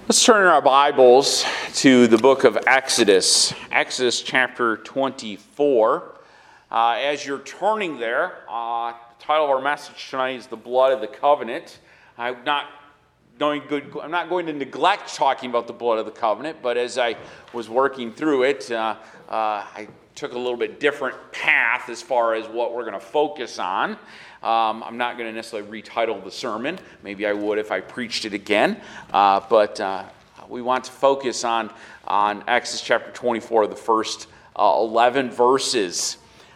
Let's turn our Bibles to the book of Exodus, Exodus chapter 24. As you're turning there, the title of our message tonight is The Blood of the Covenant. I'm not going to neglect talking about the blood of the covenant, but as I was working through it, I took a little bit different path as far as what we're going to focus on. I'm not going to necessarily retitle the sermon. Maybe I would if I preached it again. But we want to focus on Exodus chapter 24, the first 11 verses.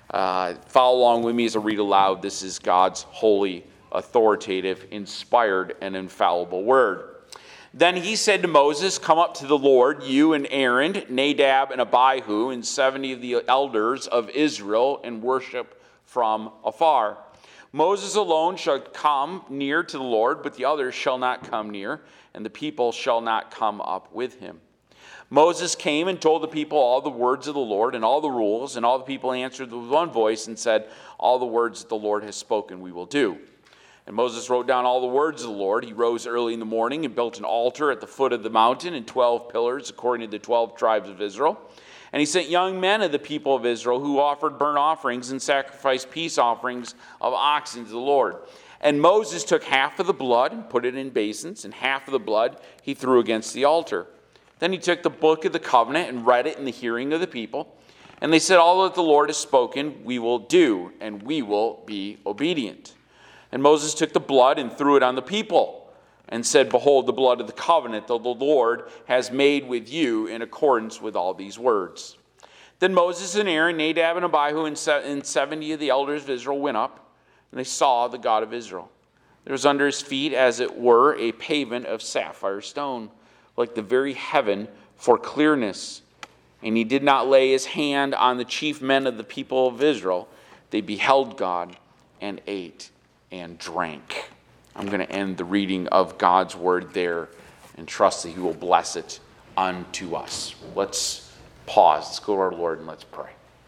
Follow along with me as I read aloud. This is God's holy, authoritative, inspired, and infallible word. Then he said to Moses, "Come up to the Lord, you and Aaron, Nadab and Abihu, and 70 of the elders of Israel, and worship from afar. Moses alone shall come near to the Lord, but the others shall not come near, and the people shall not come up with him." Moses came and told the people all the words of the Lord and all the rules, and all the people answered with one voice and said, "All the words that the Lord has spoken we will do." And Moses wrote down all the words of the Lord. He rose early in the morning and built an altar at the foot of the mountain and 12 pillars according to the 12 tribes of Israel. And he sent young men of the people of Israel who offered burnt offerings and sacrificed peace offerings of oxen to the Lord. And Moses took half of the blood and put it in basins, and half of the blood he threw against the altar. Then he took the book of the covenant and read it in the hearing of the people. And they said, "All that the Lord has spoken we will do, and we will be obedient." And Moses took the blood and threw it on the people and said, "Behold, the blood of the covenant that the Lord has made with you in accordance with all these words." Then Moses and Aaron, Nadab and Abihu, and 70 of the elders of Israel went up, and they saw the God of Israel. There was under his feet, as it were, a pavement of sapphire stone, like the very heaven for clearness. And he did not lay his hand on the chief men of the people of Israel. They beheld God and ate and drank. I'm going to end the reading of God's word there and trust that he will bless it unto us. Let's pause. Let's go to our Lord and let's pray.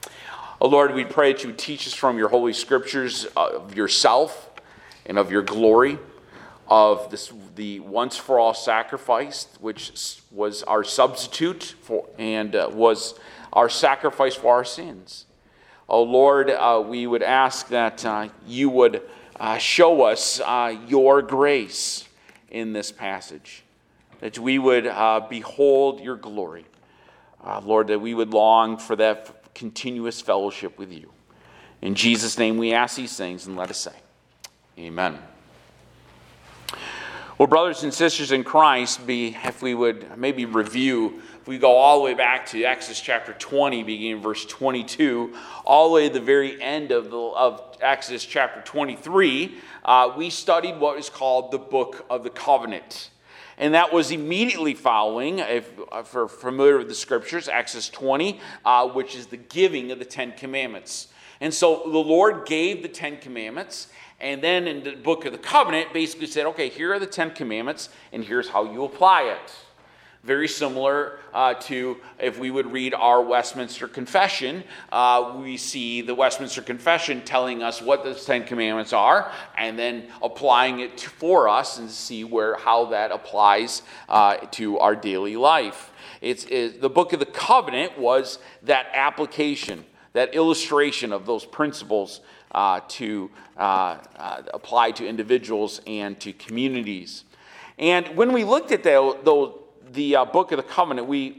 Oh Lord, we pray that you would teach us from your holy scriptures of yourself and of your glory, of the once-for-all sacrifice, which was our substitute for and was our sacrifice for our sins. Oh Lord, we would ask that you would show us your grace in this passage, that we would behold your glory. Lord, that we would long for that continuous fellowship with you. In Jesus' name we ask these things, and let us say, amen. Well, brothers and sisters in Christ, if we would maybe review, if we go all the way back to Exodus chapter 20, beginning verse 22, all the way to the very end of Exodus chapter 23, we studied what is called the Book of the Covenant. And that was immediately following, if you're familiar with the scriptures, Exodus 20, which is the giving of the Ten Commandments. And so the Lord gave the Ten Commandments, and then in the Book of the Covenant basically said, okay, here are the Ten Commandments, and here's how you apply it. Very similar to if we would read our Westminster Confession. We see the Westminster Confession telling us what the Ten Commandments are, and then applying it for us and see how that applies to our daily life. The Book of the Covenant was that application, that illustration of those principles to apply to individuals and to communities. And when we looked at the Book of the Covenant, we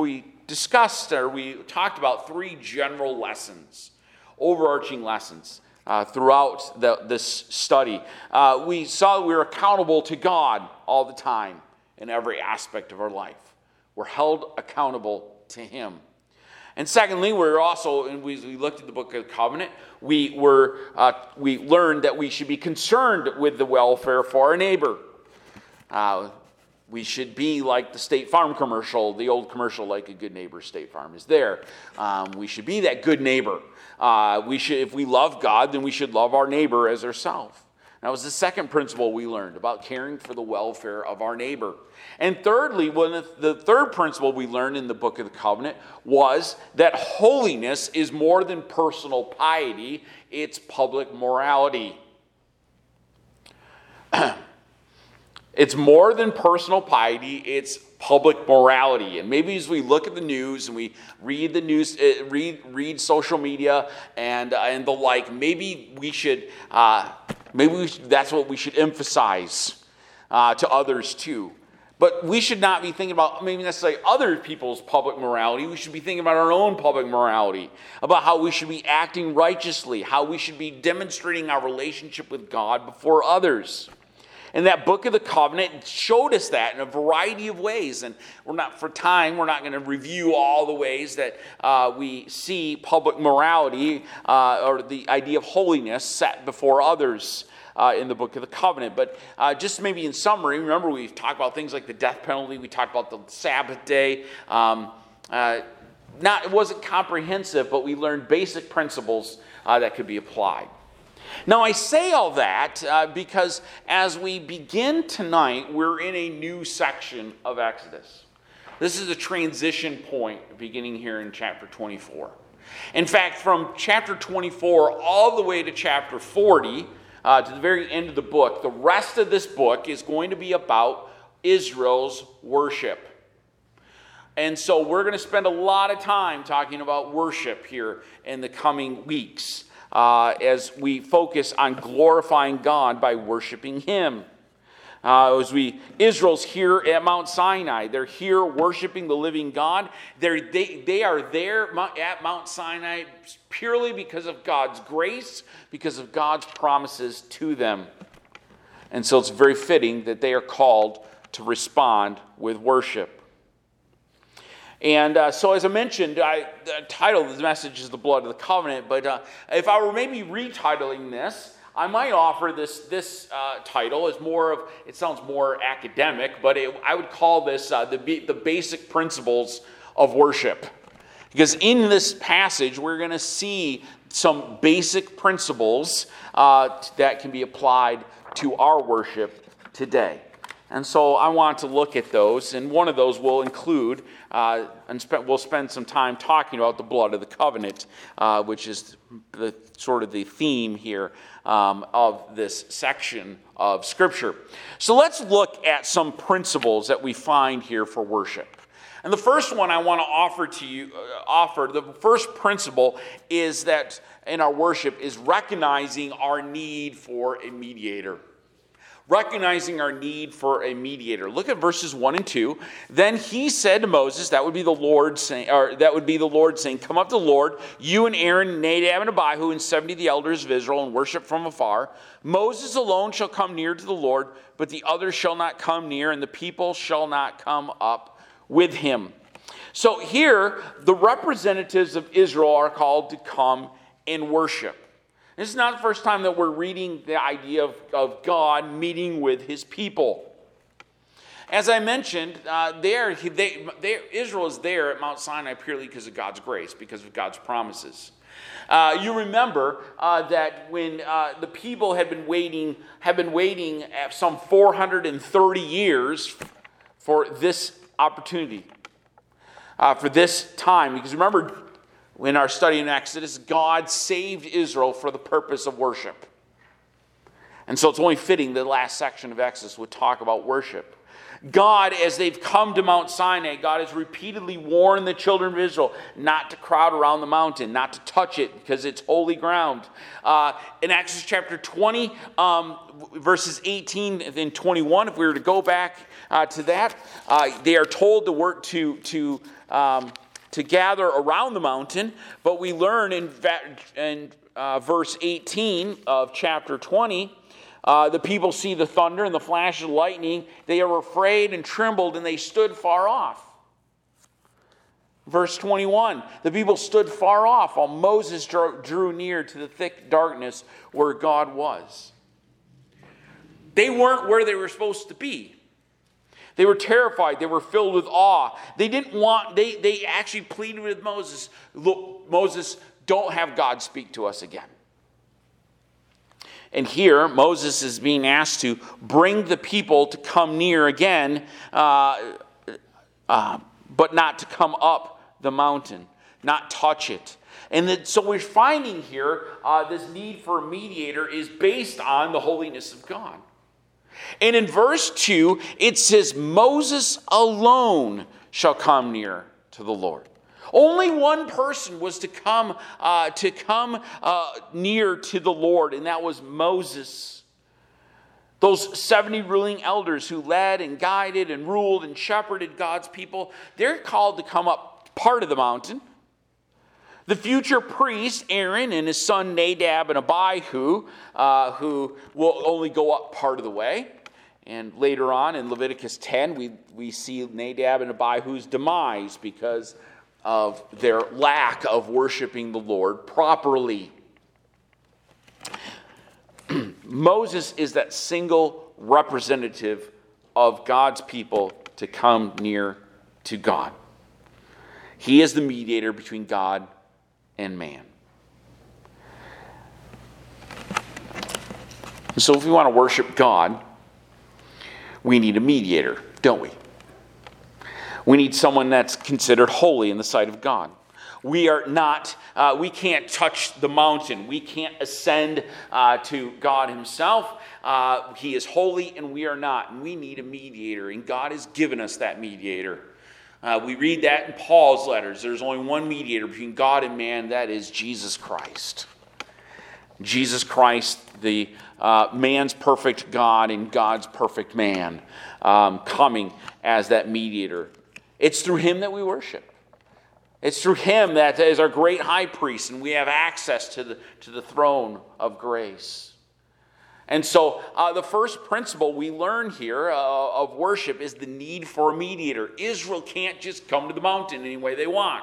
talked about three general lessons, overarching lessons throughout this study. We saw that we were accountable to God all the time in every aspect of our life. We're held accountable to him. And secondly, we looked at the Book of the Covenant. We learned that we should be concerned with the welfare for our neighbor. We should be like the State Farm commercial, the old commercial, like a good neighbor, State Farm is there. We should be that good neighbor. If we love God, then we should love our neighbor as ourselves. That was the second principle we learned about caring for the welfare of our neighbor. And thirdly, the third principle we learned in the Book of the Covenant was that holiness is more than personal piety, it's public morality. It's more than personal piety, it's public morality. And maybe as we look at the news and we read the news, read social media and the like, maybe that's what we should emphasize to others too. But we should not be thinking about maybe necessarily other people's public morality. We should be thinking about our own public morality, about how we should be acting righteously, how we should be demonstrating our relationship with God before others. And that book of the covenant showed us that in a variety of ways. And we're not going to review all the ways that we see public morality or the idea of holiness set before others in the book of the covenant. But just maybe in summary, remember we've talked about things like the death penalty. We talked about the Sabbath day. It wasn't comprehensive, but we learned basic principles that could be applied. Now, I say all that because as we begin tonight, we're in a new section of Exodus. This is a transition point beginning here in chapter 24. In fact, from chapter 24 all the way to chapter 40, to the very end of the book, the rest of this book is going to be about Israel's worship. And so we're going to spend a lot of time talking about worship here in the coming weeks. As we focus on glorifying God by worshiping Him. Israel's here at Mount Sinai. They're here worshiping the living God. They are there at Mount Sinai purely because of God's grace, because of God's promises to them. And so it's very fitting that they are called to respond with worship. And so as I mentioned, the title of this message is The Blood of the Covenant. But if I were maybe retitling this, I might offer this title as more of, it sounds more academic, but I would call this the basic principles of worship. Because in this passage, we're going to see some basic principles that can be applied to our worship today. And so I want to look at those, and one of those will include, we'll spend some time talking about the blood of the covenant, which is the theme here of this section of Scripture. So let's look at some principles that we find here for worship. And the first one I want to offer, the first principle is that in our worship is recognizing our need for a mediator. Recognizing our need for a mediator. Look at verses 1 and 2. Then he said to Moses, that would be the Lord saying, come up to the Lord, you and Aaron, Nadab and Abihu, and 70 of the elders of Israel, and worship from afar. Moses alone shall come near to the Lord, but the others shall not come near, and the people shall not come up with him. So here, the representatives of Israel are called to come and worship. This is not the first time that we're reading the idea of God meeting with his people. As I mentioned, Israel is there at Mount Sinai purely because of God's grace, because of God's promises. You remember that when the people have been waiting some 430 years for this opportunity, for this time. Because remember, in our study in Exodus, God saved Israel for the purpose of worship. And so it's only fitting the last section of Exodus would talk about worship. God, as they've come to Mount Sinai, God has repeatedly warned the children of Israel not to crowd around the mountain, not to touch it because it's holy ground. In Exodus chapter 20, verses 18 and 21, if we were to go back to that, they are told to work to gather around the mountain, but we learn in verse 18 of chapter 20, the people see the thunder and the flash of lightning. They are afraid and trembled, and they stood far off. Verse 21, the people stood far off while Moses drew near to the thick darkness where God was. They weren't where they were supposed to be. They were terrified. They were filled with awe. They actually pleaded with Moses, look, Moses, don't have God speak to us again. And here, Moses is being asked to bring the people to come near again, but not to come up the mountain, not touch it. And so we're finding here this need for a mediator is based on the holiness of God. And in verse 2, it says, Moses alone shall come near to the Lord. Only one person was to come near to the Lord, and that was Moses. Those 70 ruling elders who led and guided and ruled and shepherded God's people, they're called to come up part of the mountain. The future priest, Aaron, and his son Nadab and Abihu, who will only go up part of the way. And later on in Leviticus 10, we see Nadab and Abihu's demise because of their lack of worshiping the Lord properly. Moses is that single representative of God's people to come near to God. He is the mediator between God and man. So if we want to worship God, we need a mediator, don't we? We need someone that's considered holy in the sight of God. We can't touch the mountain. We can't ascend to God himself. He is holy and we are not. And we need a mediator. And God has given us that mediator. We read that in Paul's letters. There's only one mediator between God and man. That is Jesus Christ. Jesus Christ, the man's perfect God and God's perfect man, coming as that mediator. It's through him that we worship. It's through him that is our great high priest, and we have access to the throne of grace. And so the first principle we learn here of worship is the need for a mediator. Israel can't just come to the mountain any way they want.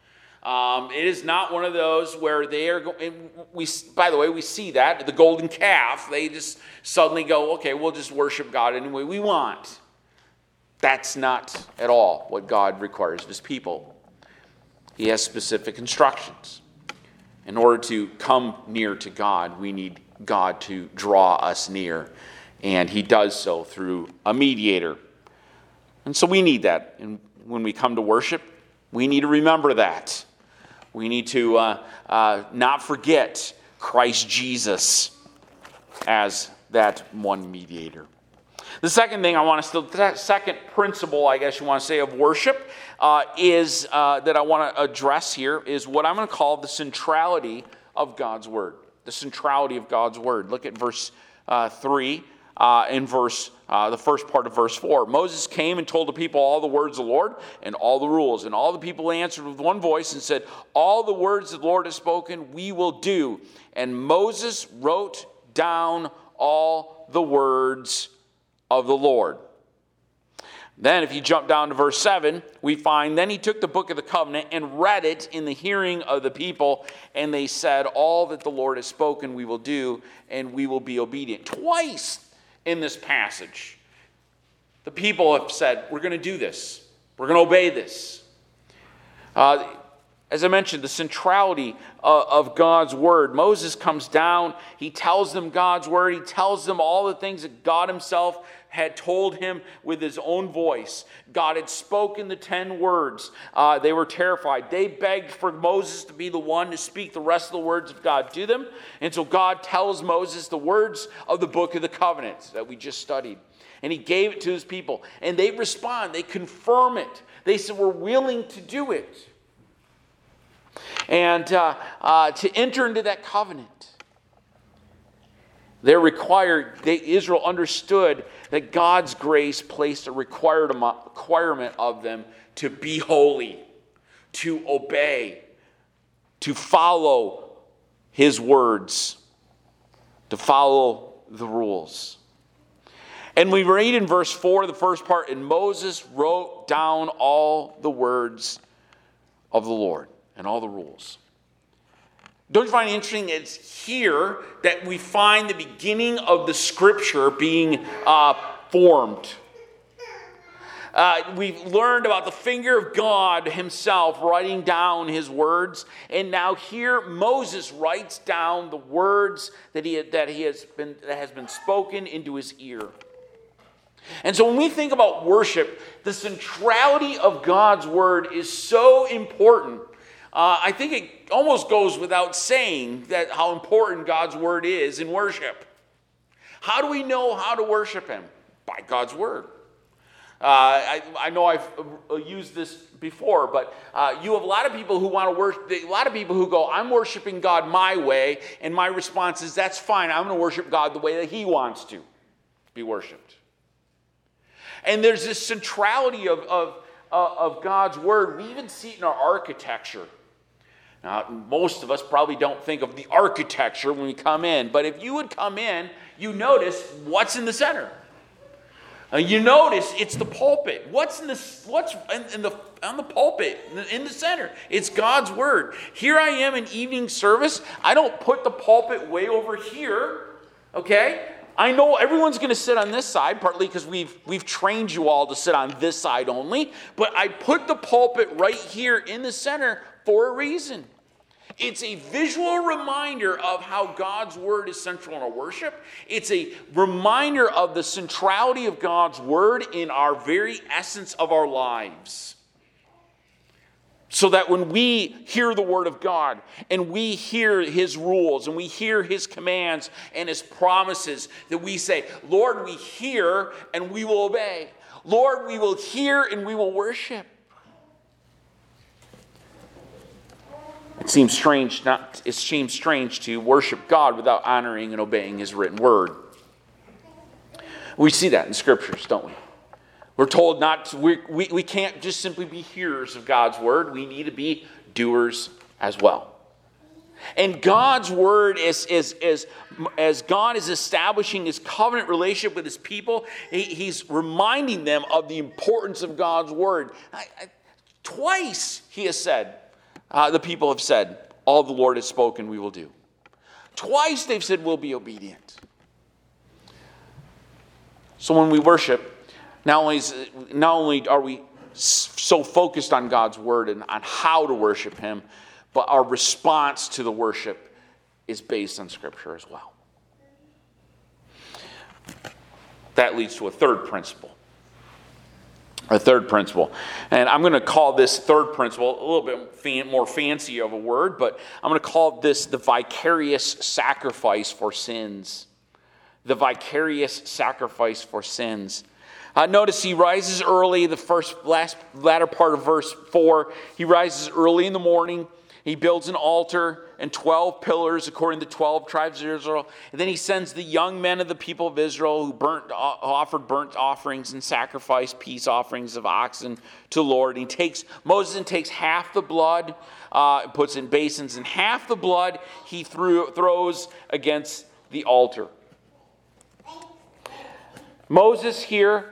It is not one of those where they are going. By the way, we see that the golden calf. They just suddenly go, okay, we'll just worship God any way we want. That's not at all what God requires of his people. He has specific instructions. In order to come near to God, we need God to draw us near. And he does so through a mediator. And so we need that. And when we come to worship, we need to remember that. We need to not forget Christ Jesus as that one mediator. The second thing second principle, I guess you want to say, of worship is that I want to address here is what I'm going to call the centrality of God's Word. The centrality of God's Word. Look at verse 3 in the first part of verse 4. Moses came and told the people all the words of the Lord and all the rules. And all the people answered with one voice and said, all the words the Lord has spoken, we will do. And Moses wrote down all the words of the Lord. Then if you jump down to verse 7, we find, then he took the book of the covenant and read it in the hearing of the people, and they said, all that the Lord has spoken we will do, and we will be obedient. Twice in this passage, the people have said, we're going to do this. We're going to obey this. As I mentioned, the centrality of God's word. Moses comes down. He tells them God's word. He tells them all the things that God himself had told him with his own voice. God had spoken the 10 words. They were terrified. They begged for Moses to be the one to speak the rest of the words of God to them. And so God tells Moses the words of the book of the covenant that we just studied. And he gave it to his people. And they respond. They confirm it. They said, we're willing to do it. And to enter into that covenant, Israel understood that God's grace placed a requirement of them to be holy, to obey, to follow his words, to follow the rules. And we read in verse 4, the first part, and Moses wrote down all the words of the Lord and all the rules. Don't you find it interesting? It's here that we find the beginning of the scripture being formed. We've learned about the finger of God himself writing down his words. And now here Moses writes down the words that has been spoken into his ear. And so when we think about worship, the centrality of God's word is so important. I think it almost goes without saying that how important God's word is in worship. How do we know how to worship him? By God's word. I know I've used this before, but you have a lot of people who want to worship. A lot of people who go, "I'm worshiping God my way," and my response is, "That's fine. I'm going to worship God the way that He wants to be worshipped." And there's this centrality of God's word. We even see it in our architecture. Now, most of us probably don't think of the architecture when we come in, but if you would come in, you notice what's in the center. You notice it's the pulpit. What's on the pulpit in the center? It's God's word. Here I am in evening service. I don't put the pulpit way over here. Okay? I know everyone's going to sit on this side, partly because we've trained you all to sit on this side only. But I put the pulpit right here in the center for a reason. It's a visual reminder of how God's word is central in our worship. It's a reminder of the centrality of God's word in our very essence of our lives. So that when we hear the word of God and we hear his rules and we hear his commands and his promises, that we say, "Lord, we hear and we will obey. Lord, we will hear and we will worship." It seems strange to worship God without honoring and obeying his written word. We see that in scriptures, don't we? We're told we can't just simply be hearers of God's word. We need to be doers as well. And God's word, as God is establishing his covenant relationship with his people, he's reminding them of the importance of God's word. Twice he has said, the people have said, "All the Lord has spoken, we will do." Twice they've said, "We'll be obedient." So when we worship, not only are we so focused on God's word and on how to worship him, but our response to the worship is based on Scripture as well. That leads to a third principle. And I'm going to call this third principle a little bit more fancy of a word, but I'm going to call this the vicarious sacrifice for sins. The vicarious sacrifice for sins. Notice he rises early, latter part of verse 4. He rises early in the morning. He builds an altar and 12 pillars according to 12 tribes of Israel. And then he sends the young men of the people of Israel who offered burnt offerings and sacrificed peace offerings of oxen to the Lord. Moses takes half the blood, puts in basins, and half the blood he throws against the altar. Moses here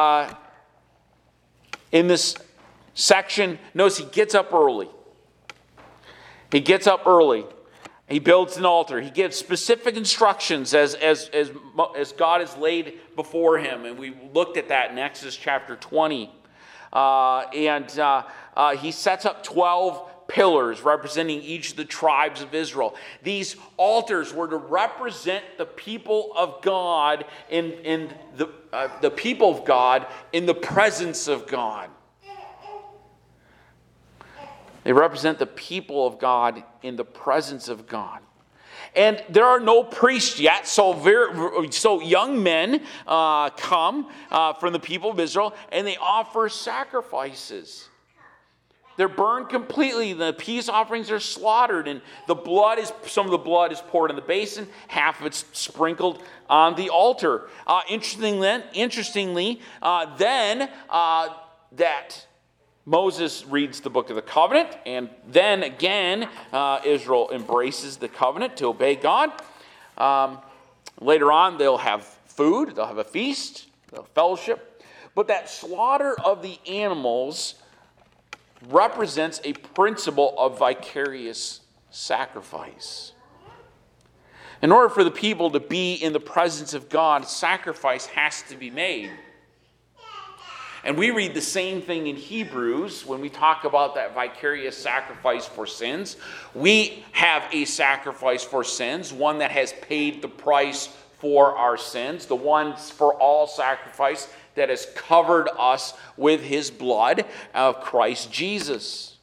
in this section, notice he gets up early. He gets up early. He builds an altar. He gives specific instructions as God has laid before him. And we looked at that in Exodus chapter 20. He sets up 12 pillars representing each of the tribes of Israel. These altars were to represent the people of God in the people of God in the presence of God. They represent the people of God in the presence of God. And there are no priests yet, so young men come from the people of Israel, and they offer sacrifices. They're burned completely. The peace offerings are slaughtered, and some of the blood is poured in the basin. Half of it's sprinkled on the altar. Interestingly, that Moses reads the book of the covenant, and then again, Israel embraces the covenant to obey God. Later on, they'll have food, they'll have a feast, they'll fellowship. But that slaughter of the animals represents a principle of vicarious sacrifice. In order for the people to be in the presence of God, sacrifice has to be made. And we read the same thing in Hebrews when we talk about that vicarious sacrifice for sins. We have a sacrifice for sins, one that has paid the price for our sins, the once for all sacrifice that has covered us with his blood of Christ Jesus.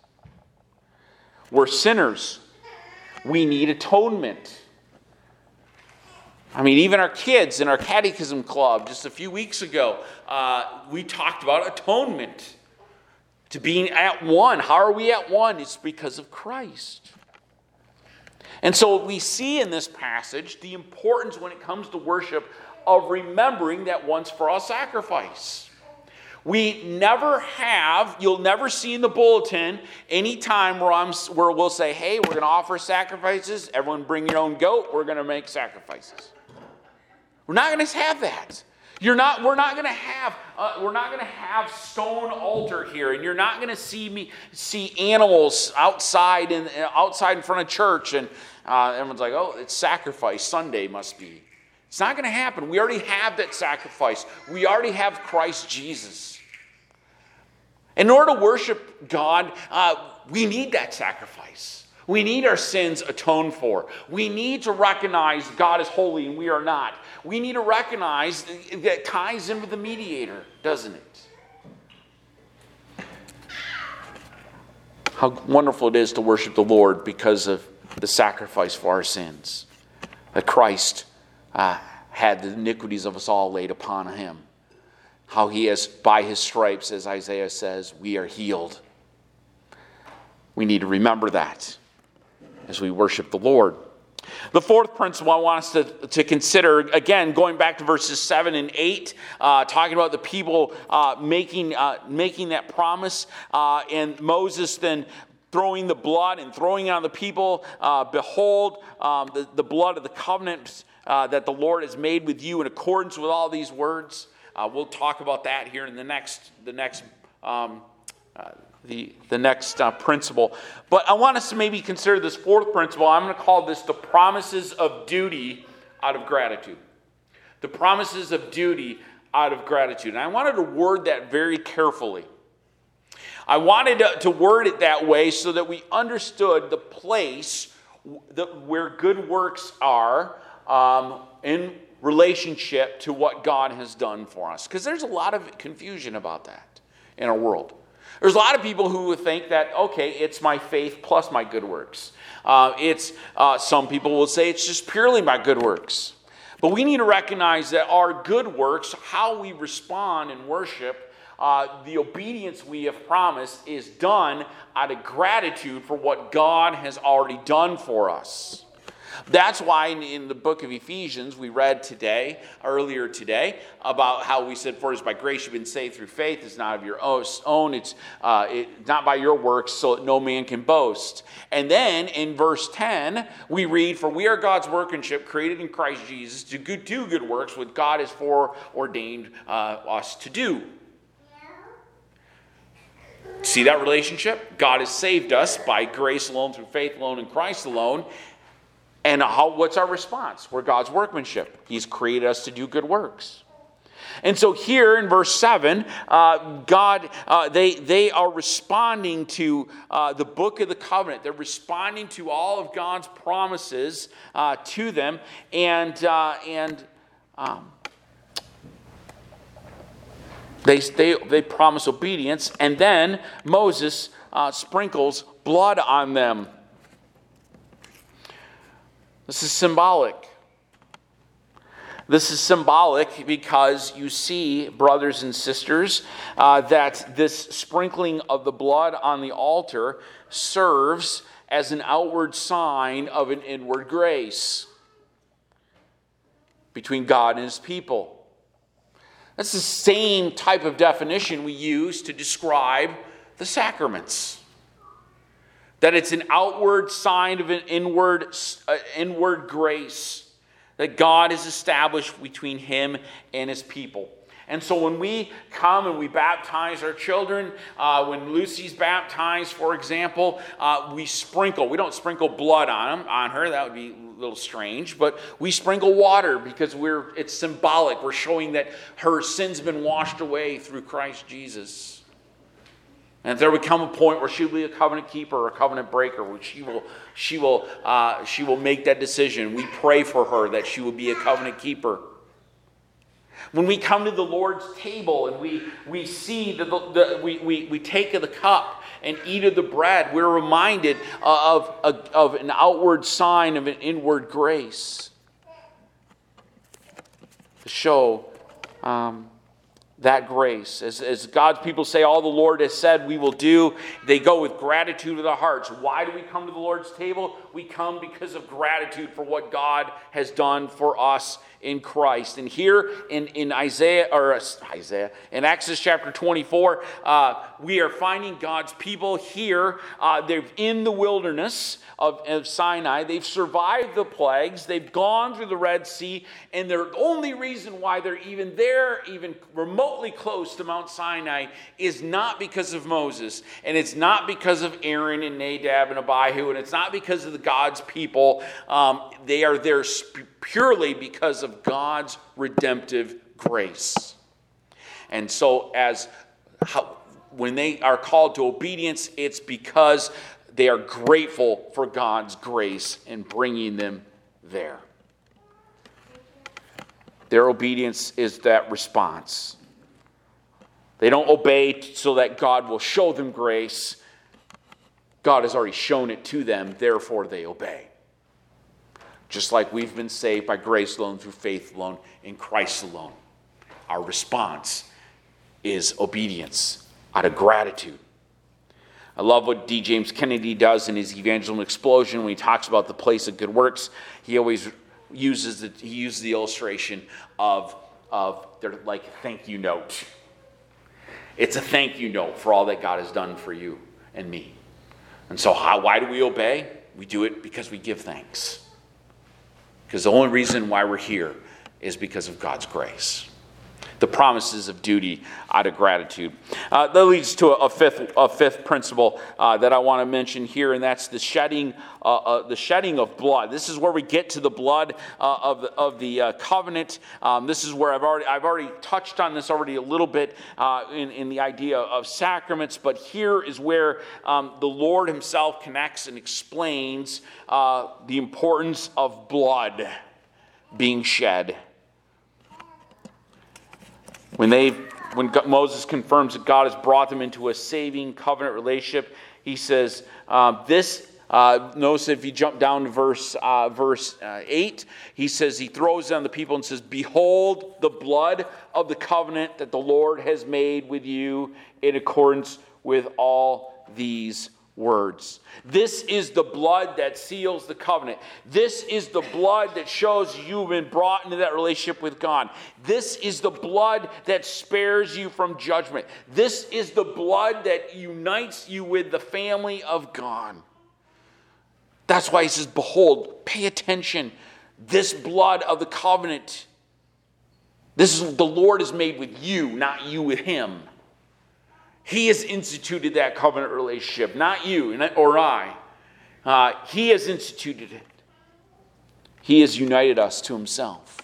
We're sinners. We need atonement. I mean, even our kids in our catechism club just a few weeks ago, we talked about atonement. To being at one. How are we at one? It's because of Christ. And so we see in this passage the importance when it comes to worship of remembering that once for all sacrifice. We never have, you'll never see in the bulletin any time where we'll say, hey, we're going to offer sacrifices. Everyone bring your own goat. We're going to make sacrifices. We're not going to have that. We're not going to have stone altar here, and you're not going to see animals outside in front of church, and everyone's like, oh, it's sacrifice Sunday must be. It's not going to happen. We already have that sacrifice. We already have Christ Jesus. In order to worship God, we need that sacrifice. We need our sins atoned for. We need to recognize God is holy and we are not. We need to recognize that ties in with the mediator, doesn't it? How wonderful it is to worship the Lord because of the sacrifice for our sins. That Christ had the iniquities of us all laid upon him. How he has, by his stripes, as Isaiah says, we are healed. We need to remember that as we worship the Lord. The fourth principle I want us to consider, again, going back to verses 7 and 8, talking about the people making that promise, and Moses then throwing the blood and throwing it on the people. Behold, the blood of the covenant that the Lord has made with you in accordance with all these words. We'll talk about that here in the next principle. But I want us to maybe consider this fourth principle. I'm going to call this the promises of duty out of gratitude. The promises of duty out of gratitude. And I wanted to word that very carefully. I wanted to word it that way so that we understood the place where good works are in relationship to what God has done for us. Because there's a lot of confusion about that in our world. There's a lot of people who would think that, okay, it's my faith plus my good works. Some people will say it's just purely my good works. But we need to recognize that our good works, how we respond in worship, the obedience we have promised is done out of gratitude for what God has already done for us. That's why in the book of Ephesians we read earlier today, about how we said, for it is by grace you've been saved through faith. It's not of your own. It's not by your works, so that no man can boast. And then in verse 10, we read, for we are God's workmanship, created in Christ Jesus, to do good works, which God has foreordained us to do. See that relationship? God has saved us by grace alone, through faith alone, in Christ alone. And what's our response? We're God's workmanship. He's created us to do good works. And so here in verse 7, they are responding to the book of the covenant. They're responding to all of God's promises to them. And they promise obedience. And then Moses sprinkles blood on them. This is symbolic. This is symbolic because you see, brothers and sisters, that this sprinkling of the blood on the altar serves as an outward sign of an inward grace between God and his people. That's the same type of definition we use to describe the sacraments. That it's an outward sign of an inward grace that God has established between him and his people. And so when we come and we baptize our children, when Lucy's baptized, for example, we sprinkle. We don't sprinkle blood on her. That would be a little strange. But we sprinkle water because it's symbolic. We're showing that her sins have been washed away through Christ Jesus. And if there would come a point where she will be a covenant keeper or a covenant breaker, where she will make that decision. We pray for her that she will be a covenant keeper. When we come to the Lord's table and we see we take of the cup and eat of the bread, we're reminded of an outward sign of an inward grace. to show that grace. As God's people say, all the Lord has said we will do, they go with gratitude of their hearts. Why do we come to the Lord's table? We come because of gratitude for what God has done for us in Christ. And here in in Exodus chapter 24, we are finding God's people here. They're in the wilderness of Sinai. They've survived the plagues. They've gone through the Red Sea. And the only reason why they're even there, even remotely close to Mount Sinai, is not because of Moses. And it's not because of Aaron and Nadab and Abihu. And it's not because of God's people. They are there purely because of God's redemptive grace. And so when they are called to obedience, it's because they are grateful for God's grace in bringing them there. Their obedience is that response. They don't obey so that God will show them grace. God has already shown it to them, therefore they obey. Just like we've been saved by grace alone, through faith alone, in Christ alone. Our response is obedience out of gratitude. I love what D. James Kennedy does in his Evangelism Explosion when he talks about the place of good works. He always uses the illustration of their like thank you note. It's a thank you note for all that God has done for you and me. And so why do we obey? We do it because we give thanks. Because the only reason why we're here is because of God's grace. The promises of duty out of gratitude. That leads to a fifth principle that I want to mention here, and that's the shedding of blood. This is where we get to the blood of the covenant. This is where I've already touched on this already a little bit in the idea of sacraments, but here is where the Lord Himself connects and explains the importance of blood being shed. When Moses confirms that God has brought them into a saving covenant relationship, he says notice if you jump down to verse 8, he says, he throws down the people and says, "Behold the blood of the covenant that the Lord has made with you in accordance with all these words." This is the blood that seals the covenant. This is the blood that shows you've been brought into that relationship with God. This is the blood that spares you from judgment. This is the blood that unites you with the family of God. That's why he says, behold, pay attention. This blood of the covenant. This is the Lord is made with you, not you with him. He has instituted that covenant relationship, not you or I. He has instituted it. He has united us to himself.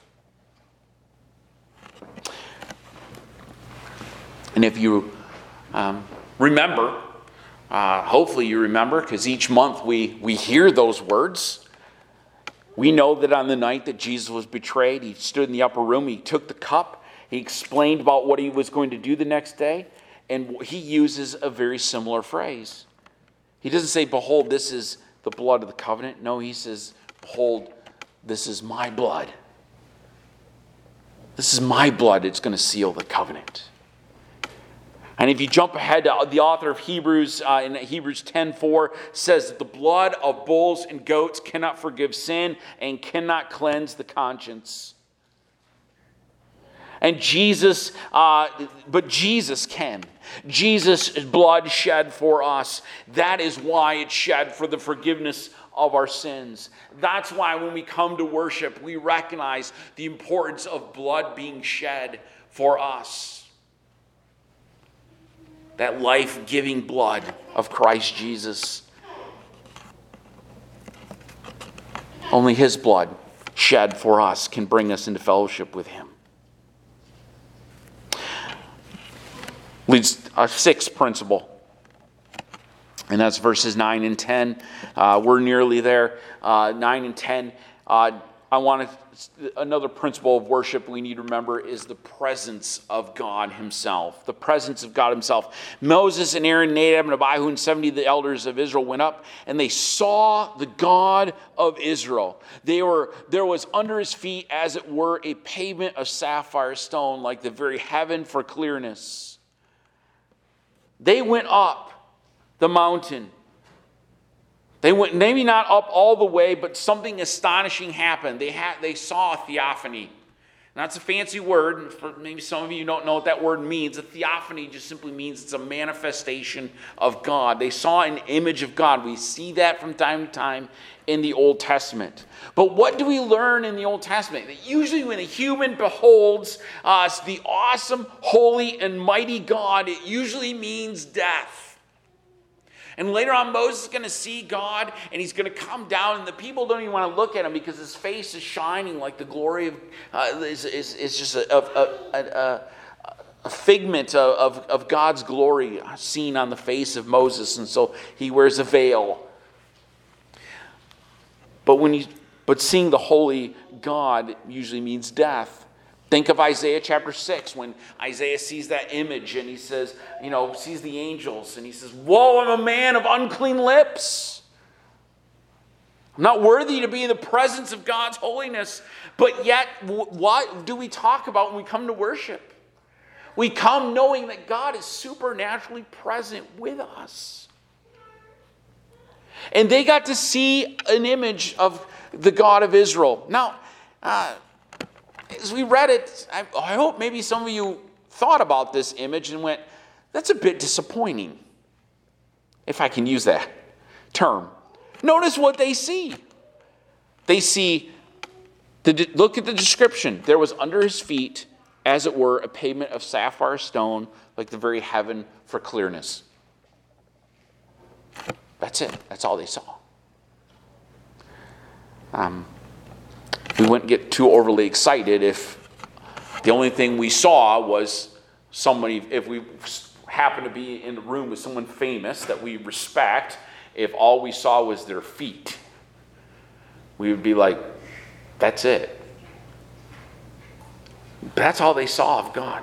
And if you remember, hopefully you remember, because each month we hear those words. We know that on the night that Jesus was betrayed, he stood in the upper room, he took the cup, he explained about what he was going to do the next day. And he uses a very similar phrase. He doesn't say, behold, this is the blood of the covenant. No, he says, behold, this is my blood. This is my blood. It's going to seal the covenant. And if you jump ahead to the author of Hebrews, in Hebrews 10:4, says that the blood of bulls and goats cannot forgive sin and cannot cleanse the conscience. And Jesus, but Jesus can. Jesus' blood shed for us. That is why it's shed for the forgiveness of our sins. That's why when we come to worship, we recognize the importance of blood being shed for us. That life-giving blood of Christ Jesus. Only his blood shed for us can bring us into fellowship with him. Leads a sixth principle, and that's verses 9 and 10. We're nearly there. 9 and 10. Another principle of worship we need to remember is the presence of God himself. The presence of God himself. Moses and Aaron, Nadab and Abihu and 70 of the elders of Israel went up, and they saw the God of Israel. There was under his feet, as it were, a pavement of sapphire stone, like the very heaven for clearness. They went up the mountain. They went maybe not up all the way, but something astonishing happened. They saw a theophany. And that's a fancy word. For maybe some of you don't know what that word means. A theophany just simply means it's a manifestation of God. They saw an image of God. We see that from time to time in the Old Testament. But what do we learn in the Old Testament? That usually when a human beholds the awesome, holy, and mighty God, it usually means death. And later on, Moses is going to see God, and he's going to come down, and the people don't even want to look at him because his face is shining like the glory of, is just a figment of God's glory seen on the face of Moses, and so he wears a veil. But seeing the holy God usually means death. Think of Isaiah chapter 6 when Isaiah sees that image and he says, sees the angels and he says, "Woe, I'm a man of unclean lips. I'm not worthy to be in the presence of God's holiness." But yet, what do we talk about when we come to worship? We come knowing that God is supernaturally present with us. And they got to see an image of the God of Israel. Now, as we read it, I hope maybe some of you thought about this image and went, that's a bit disappointing, if I can use that term. Notice what they see. They see, look at the description. There was under his feet, as it were, a pavement of sapphire stone, like the very heaven for clearness. That's it. That's all they saw. We wouldn't get too overly excited if the only thing we saw was somebody, if we happen to be in the room with someone famous that we respect, if all we saw was their feet, we would be like, that's it. That's all they saw of God.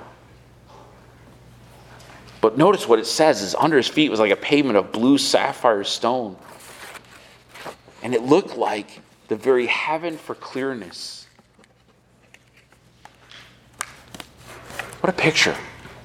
But notice what it says is under his feet was like a pavement of blue sapphire stone. And it looked like the very heaven for clearness. What a picture.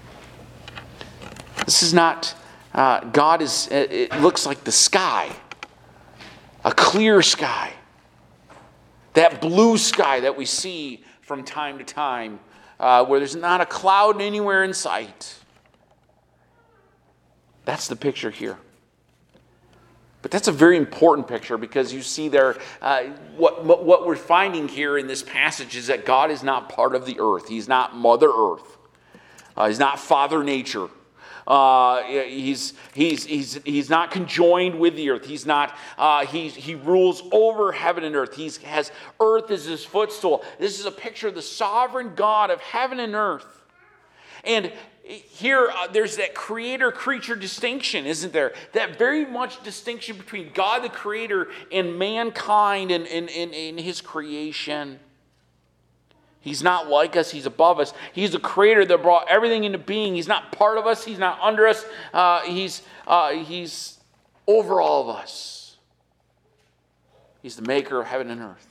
This is not, God is, it looks like the sky. A clear sky. That blue sky that we see from time to time, where there's not a cloud anywhere in sight. That's the picture here. But that's a very important picture because you see there, what we're finding here in this passage is that God is not part of the earth. He's not Mother Earth. He's not Father Nature. He's not conjoined with the earth. He's not. He rules over heaven and earth. He has earth as his footstool. This is a picture of the sovereign God of heaven and earth. And here, there's that creator-creature distinction, isn't there? That very much distinction between God the Creator and mankind and his creation. He's not like us. He's above us. He's the Creator that brought everything into being. He's not part of us. He's not under us. He's over all of us. He's the maker of heaven and earth.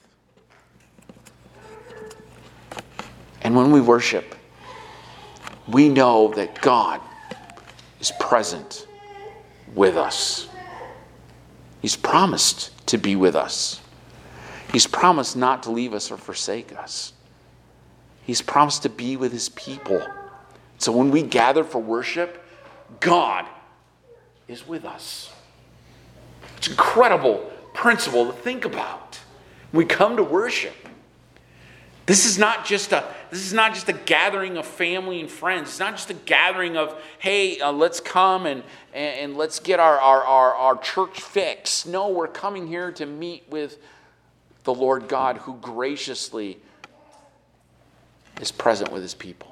And when we worship, we know that God is present with us. He's promised to be with us. He's promised not to leave us or forsake us. He's promised to be with his people. So when we gather for worship, God is with us. It's an incredible principle to think about. When we come to worship, This is not just a gathering of family and friends. It's not just a gathering of, hey, let's come and let's get our church fix. No, we're coming here to meet with the Lord God who graciously is present with his people.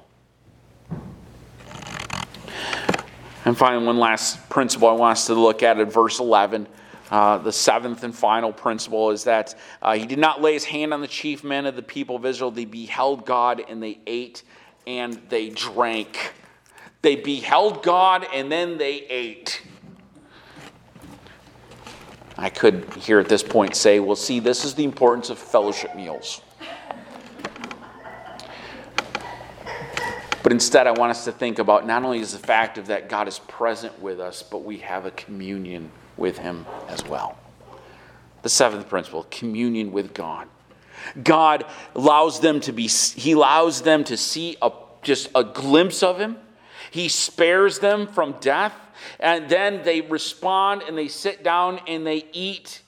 And finally, one last principle I want us to look at in verse 11. The seventh and final principle is that he did not lay his hand on the chief men of the people of Israel. They beheld God and they ate and they drank. They beheld God and then they ate. I could here at this point say, well, see, this is the importance of fellowship meals. But instead, I want us to think about not only is the fact of that God is present with us, but we have a communion with him as well. The seventh principle, communion with God. God allows them to see just a glimpse of him. He spares them from death. And then they respond and they sit down and they eat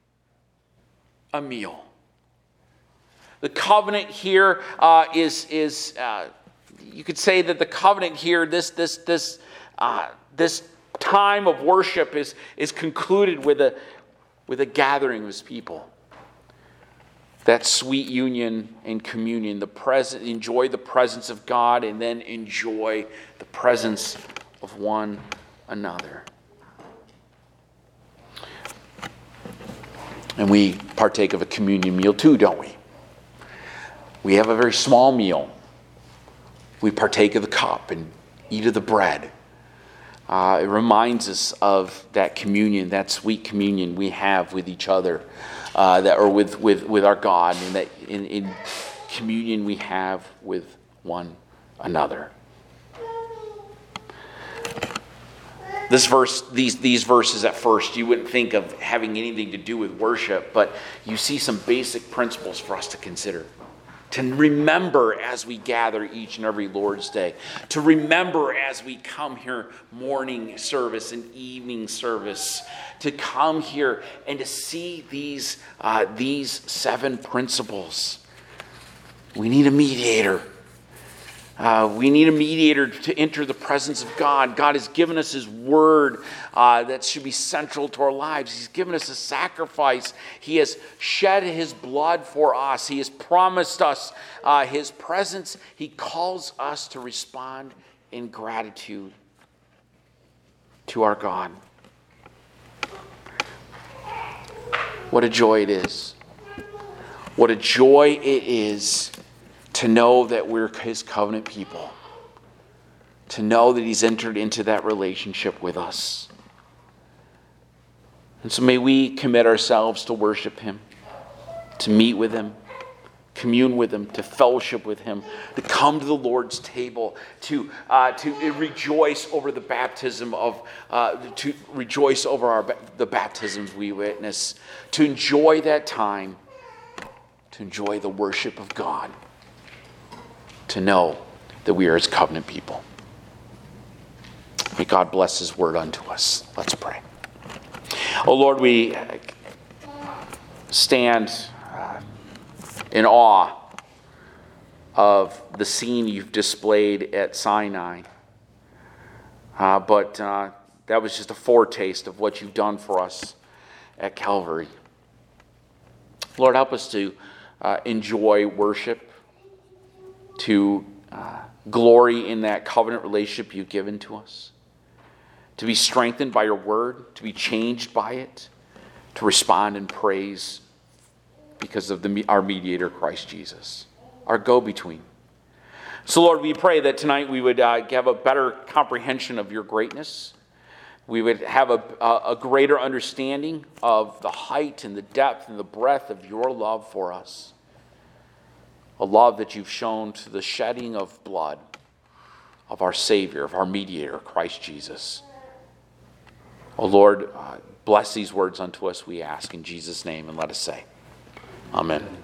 a meal. The covenant here is you could say that the covenant here, this time of worship is concluded with a gathering of his people. That sweet union and communion, enjoy the presence of God and then enjoy the presence of one another. And we partake of a communion meal too, don't we? We have a very small meal. We partake of the cup and eat of the bread. It reminds us of that communion, that sweet communion we have with each other, with our God, and that in communion we have with one another. This verse, these verses at first, you wouldn't think of having anything to do with worship, but you see some basic principles for us to consider. To remember as we gather each and every Lord's Day. To remember as we come here morning service and evening service. To come here and to see these seven principles. We need a mediator. We need a mediator to enter the presence of God. God has given us his word that should be central to our lives. He's given us a sacrifice. He has shed his blood for us. He has promised us his presence. He calls us to respond in gratitude to our God. What a joy it is. What a joy it is to know that we're his covenant people. To know that he's entered into that relationship with us. And so may we commit ourselves to worship him, to meet with him, commune with him, to fellowship with him, to come to the Lord's table, to rejoice over the baptism to rejoice over the baptisms we witness, to enjoy that time, to enjoy the worship of God. To know that we are his covenant people. May God bless his word unto us. Let's pray. Oh Lord, we stand in awe of the scene you've displayed at Sinai. But that was just a foretaste of what you've done for us at Calvary. Lord, help us to enjoy worship, to glory in that covenant relationship you've given to us, to be strengthened by your word, to be changed by it, to respond in praise because of our mediator, Christ Jesus, our go-between. So Lord, we pray that tonight we would have a better comprehension of your greatness. We would have a greater understanding of the height and the depth and the breadth of your love for us. A love that you've shown to the shedding of blood of our Savior, of our mediator, Christ Jesus. Oh Lord, bless these words unto us, we ask in Jesus' name, and let us say, Amen.